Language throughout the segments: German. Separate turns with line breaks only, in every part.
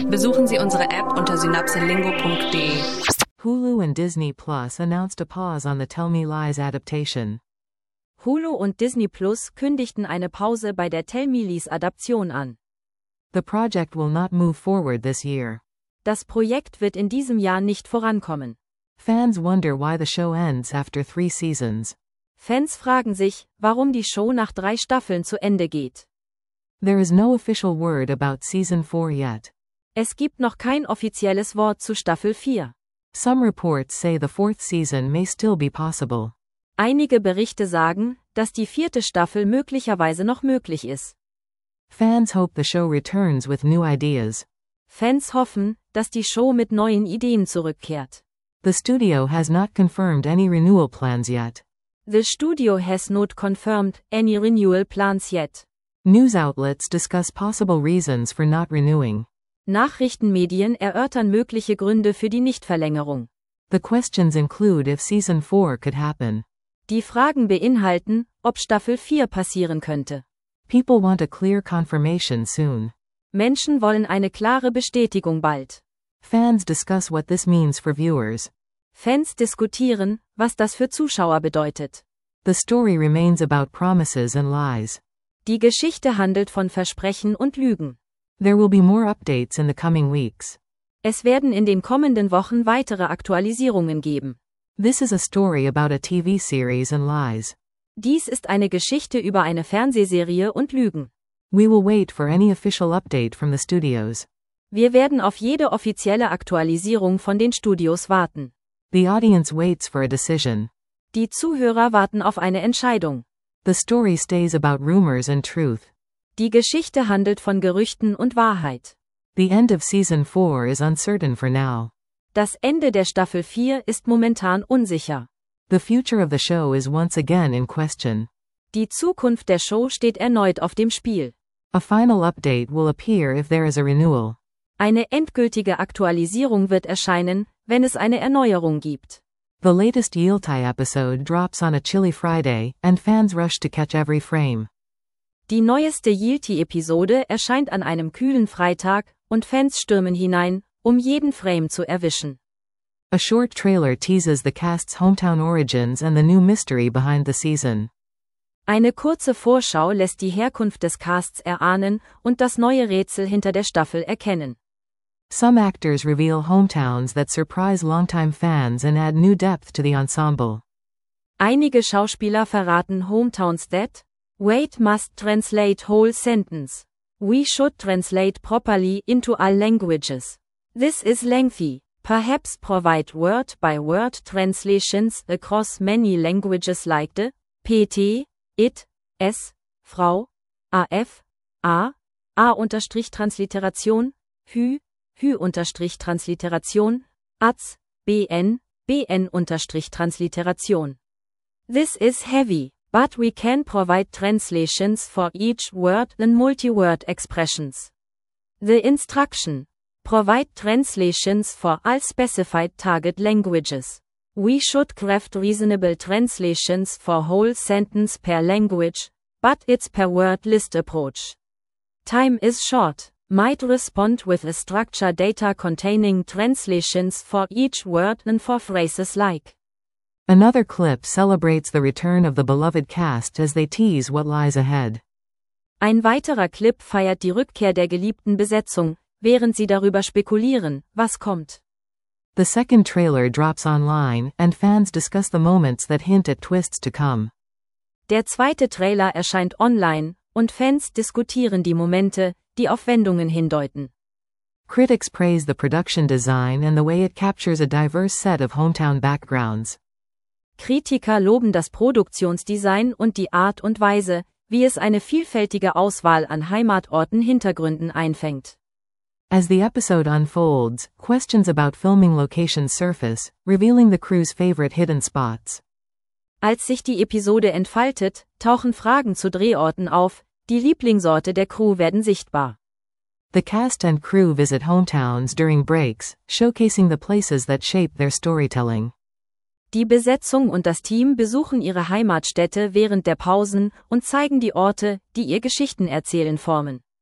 Besuchen Sie unsere App unter synapselingo.de.
Hulu and Disney Plus announced a pause on the Tell Me Lies adaptation.
Hulu und Disney Plus kündigten eine Pause bei der Tell Me Lies Adaption an.
The project will not move forward this year.
Das Projekt wird in diesem Jahr nicht vorankommen.
Fans wonder why the show ends after 3 seasons.
Fans fragen sich, warum die Show nach 3 Staffeln zu Ende geht.
There is no official word about Season 4 yet.
Es gibt noch kein offizielles Wort zu Staffel 4.
Some reports say the 4th season may still be possible.
Einige Berichte sagen, dass die 4. Staffel möglicherweise noch möglich ist.
Fans hope the show returns with new ideas.
Fans hoffen, dass die Show mit neuen Ideen zurückkehrt.
The studio has not confirmed any renewal plans yet.
The studio has not confirmed any renewal plans yet.
News outlets discuss possible reasons for not renewing.
Nachrichtenmedien erörtern mögliche Gründe für die Nichtverlängerung.
The questions include if Season 4 could happen.
Die Fragen beinhalten, ob Staffel 4 passieren könnte.
People want a clear confirmation soon.
Menschen wollen eine klare Bestätigung bald.
Fans discuss what this means for viewers.
Fans diskutieren, was das für Zuschauer bedeutet.
The story remains about promises and lies.
Die Geschichte handelt von Versprechen und Lügen.
There will be more updates in the coming weeks.
Es werden in den kommenden Wochen weitere Aktualisierungen geben.
This is a story about a TV series and lies.
Dies ist eine Geschichte über eine Fernsehserie und Lügen.
We will wait for any official update from the studios.
Wir werden auf jede offizielle Aktualisierung von den Studios warten.
The audience waits for a decision.
Die Zuhörer warten auf eine Entscheidung.
The story stays about rumors and truth.
Die Geschichte handelt von Gerüchten und Wahrheit.
The end of Season 4 is uncertain for now.
Das Ende der Staffel 4 ist momentan unsicher.
The future of the show is once again in question.
Die Zukunft der Show steht erneut auf dem Spiel.
A final update will appear if there is a renewal.
Eine endgültige Aktualisierung wird erscheinen, wenn es eine Erneuerung gibt.
The latest Yiltai episode drops on a chilly Friday, and fans rush to catch every frame.
Die neueste Yilti-Episode erscheint an einem kühlen Freitag, und Fans stürmen hinein, um jeden Frame zu erwischen.
A short trailer teases the cast's hometown origins and the new mystery behind the season.
Eine kurze Vorschau lässt die Herkunft des Casts erahnen und das neue Rätsel hinter der Staffel erkennen.
Some actors reveal hometowns that surprise longtime fans and add new depth to the ensemble.
Einige Schauspieler verraten Hometowns that wait must translate whole sentence. We should translate properly into all languages. This is lengthy. Perhaps provide word-by-word translations across many languages like the PT, it, s, Frau, af, a-Transliteration, Transliteration, az, Transliteration. This is heavy, but we can provide translations for each word and multi-word expressions. The instruction. Provide translations for all specified target languages. We should craft reasonable translations for whole sentence per language, but it's per word list approach. Time is short. Might respond with a structure data containing translations for each word and for phrases like.
Another clip celebrates the return of the beloved cast as they tease what lies ahead.
Ein weiterer Clip feiert die Rückkehr der geliebten Besetzung, während sie darüber spekulieren, was kommt.
The second trailer drops online, and fans discuss the moments that hint at twists to come.
Der zweite Trailer erscheint online, und Fans diskutieren die Momente, die auf Wendungen hindeuten.
Critics praise the production design and the way it captures a diverse set of hometown backgrounds.
Kritiker loben das Produktionsdesign und die Art und Weise, wie es eine vielfältige Auswahl an Heimatorten-Hintergründen einfängt.
As the episode unfolds, questions about filming locations surface, revealing the crew's favorite hidden spots.
Als sich die Episode entfaltet, tauchen Fragen zu Drehorten auf, die Lieblingsorte der Crew werden sichtbar.
The cast and crew visit hometowns during breaks, showcasing the places that shape their storytelling.
Die Besetzung und das Team besuchen ihre Heimatstädte während der Pausen und zeigen die Orte, die ihr Geschichtenerzählen formen.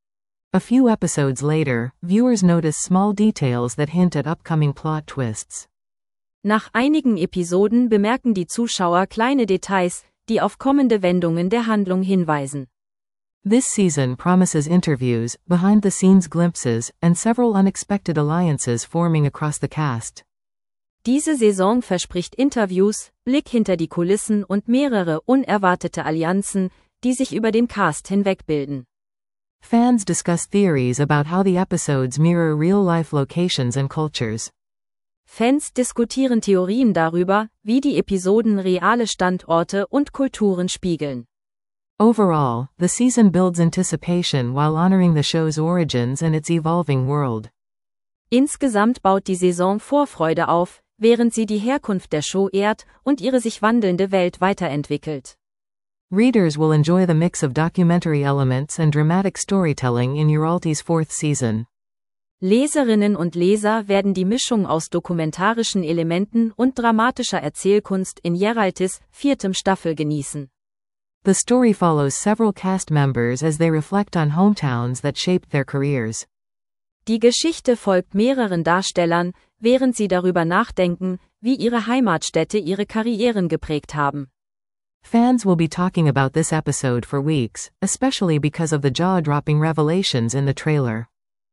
A few episodes later, viewers notice small details that hint at upcoming plot twists.
Nach einigen Episoden bemerken die Zuschauer kleine Details, die auf kommende Wendungen der Handlung hinweisen.
This season promises interviews, behind-the-scenes glimpses, and several unexpected alliances forming across the cast.
Diese Saison verspricht Interviews, Blick hinter die Kulissen und mehrere unerwartete Allianzen, die sich über den Cast hinweg bilden.
Fans discuss theories about how the episodes mirror real-life locations and cultures.
Fans diskutieren Theorien darüber, wie die Episoden reale Standorte und Kulturen spiegeln.
Overall, the season builds anticipation while honoring the show's origins and its evolving world.
Insgesamt baut die Saison Vorfreude auf, während sie die Herkunft der Show ehrt und ihre sich wandelnde Welt weiterentwickelt.
Readers will enjoy the mix of documentary elements and dramatic storytelling in Uralti's fourth season.
Leserinnen und Leser werden die Mischung aus dokumentarischen Elementen und dramatischer Erzählkunst in Uraltis viertem Staffel genießen.
The story follows several cast members as they reflect on hometowns that shaped their careers.
Die Geschichte folgt mehreren Darstellern, während sie darüber nachdenken, wie ihre Heimatstädte ihre Karrieren geprägt haben.
Fans will be talking about this episode for weeks, especially because of the jaw-dropping revelations in the trailer.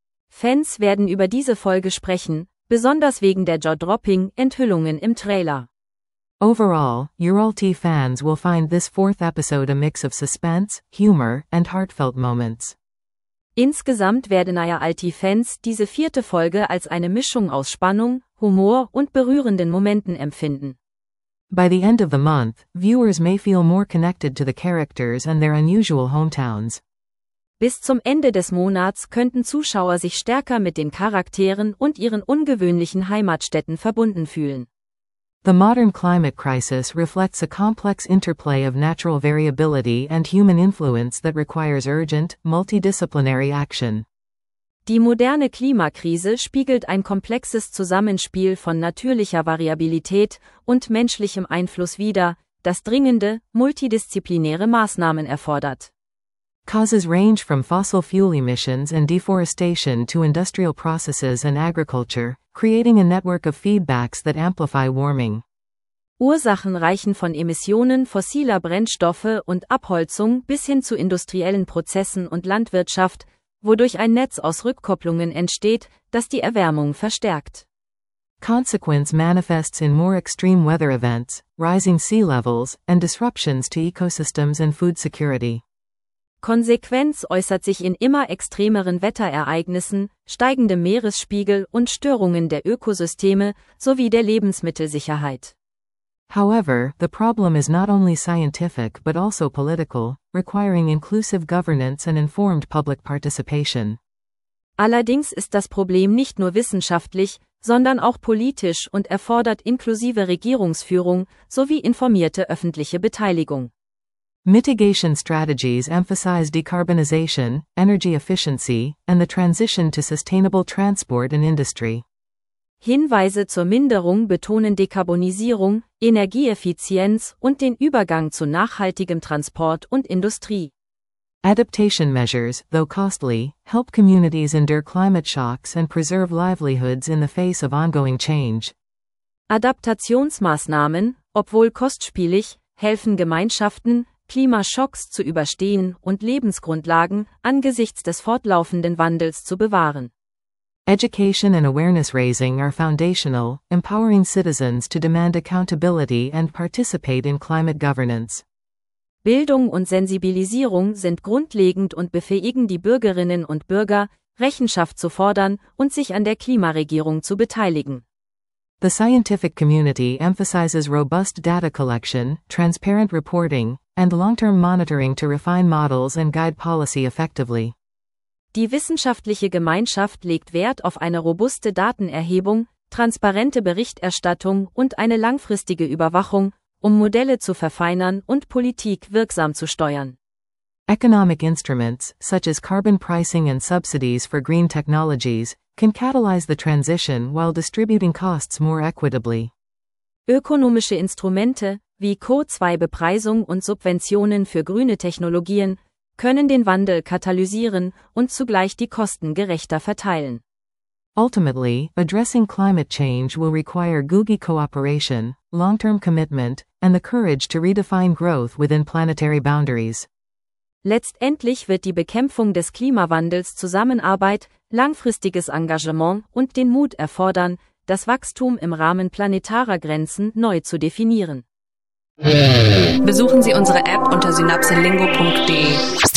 Fans werden über diese Folge sprechen, besonders wegen der Jaw-dropping-Enthüllungen im Trailer.
Overall, Uralti fans will find this fourth episode a mix of suspense, humor, and heartfelt moments.
Insgesamt werden Uralti-Fans diese vierte Folge als eine Mischung aus Spannung, Humor und berührenden Momenten empfinden.
By the end of the month, viewers may feel more connected to the characters and their unusual hometowns.
Bis zum Ende des Monats könnten Zuschauer sich stärker mit den Charakteren und ihren ungewöhnlichen Heimatstädten verbunden fühlen.
The modern climate crisis reflects a complex interplay of natural variability and human influence that requires urgent, multidisciplinary action.
Die moderne Klimakrise spiegelt ein komplexes Zusammenspiel von natürlicher Variabilität und menschlichem Einfluss wider, das dringende, multidisziplinäre Maßnahmen erfordert.
Causes range from fossil fuel emissions and deforestation to industrial processes and agriculture, creating a network of feedbacks that amplify warming.
Ursachen reichen von Emissionen fossiler Brennstoffe und Abholzung bis hin zu industriellen Prozessen und Landwirtschaft, wodurch ein Netz aus Rückkopplungen entsteht, das die Erwärmung verstärkt.
Consequence manifests in more extreme weather events, rising sea levels, and disruptions to ecosystems and food security.
Konsequenz äußert sich in immer extremeren Wetterereignissen, steigendem Meeresspiegel und Störungen der Ökosysteme sowie der Lebensmittelsicherheit.
However, the problem is not only scientific but also political, requiring inclusive governance and informed public participation.
Allerdings ist das Problem nicht nur wissenschaftlich, sondern auch politisch und erfordert inklusive Regierungsführung sowie informierte öffentliche Beteiligung.
Mitigation strategies emphasize decarbonization, energy efficiency, and the transition to sustainable transport and industry.
Hinweise zur Minderung betonen Dekarbonisierung, Energieeffizienz und den Übergang zu nachhaltigem Transport und Industrie.
Adaptation measures, though costly, help communities endure climate shocks and preserve livelihoods in the face of ongoing change.
Adaptationsmaßnahmen, obwohl kostspielig, helfen Gemeinschaften, Klimaschocks zu überstehen und Lebensgrundlagen angesichts des fortlaufenden Wandels zu bewahren.
Education and awareness raising are foundational, empowering citizens to demand accountability and participate in climate governance.
Bildung und Sensibilisierung sind grundlegend und befähigen die Bürgerinnen und Bürger, Rechenschaft zu fordern und sich an der Klimaregierung zu beteiligen.
The scientific community emphasizes robust data collection, transparent reporting, and long-term monitoring to refine models and guide policy effectively.
Die wissenschaftliche Gemeinschaft legt Wert auf eine robuste Datenerhebung, transparente Berichterstattung und eine langfristige Überwachung, um Modelle zu verfeinern und Politik wirksam zu steuern.
Economic instruments, such as carbon pricing and subsidies for green technologies, can catalyze the transition while distributing costs more equitably.
Ökonomische Instrumente, wie CO2-Bepreisung und Subventionen für grüne Technologien, können den Wandel katalysieren und zugleich die Kosten gerechter verteilen.
Ultimately, addressing climate change will require Googie cooperation, long-term commitment, and the courage to redefine growth within planetary boundaries.
Letztendlich wird die Bekämpfung des Klimawandels Zusammenarbeit, langfristiges Engagement und den Mut erfordern, das Wachstum im Rahmen planetarer Grenzen neu zu definieren.
Besuchen Sie unsere App unter synapselingo.de.